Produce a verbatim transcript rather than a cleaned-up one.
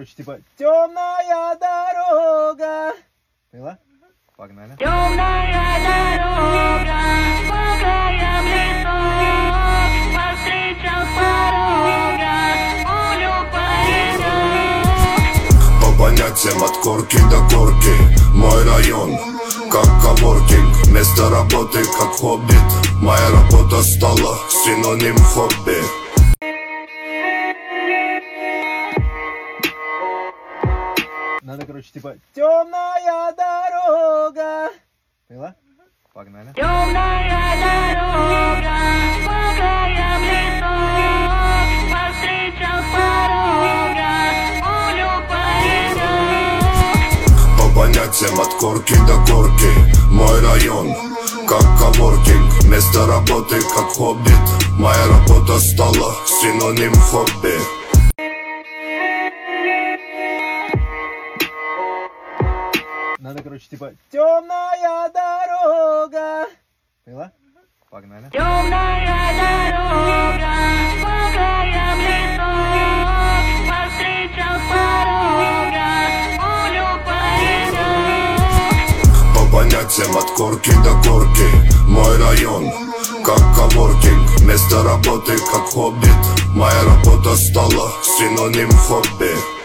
короче, типа темная дорога. Поняла? Погнали. Темная дорога, по краям лесов, повстречал с порога пулю поедов. По понятиям от корки до корки, мой район как коворкинг, место работы как хоббит. Моя работа стала синоним хобби. Надо, короче, типа темная дорога. Поняла? Погнали. Темная дорога, по краям лесов, повстречал с порога пулю поедов. По понятиям от корки до корки, мой район как коворкинг, место работы как хоббит. Моя работа стала синоним хобби. Надо, короче, типа темная дорога. Поняла? Погнали. Темная дорога, по краям лесов, повстречал с порога пулю поедов. По понятиям от корки до корки, мой район как коворкинг, место работы как хоббит. Моя работа стала синоним хобби.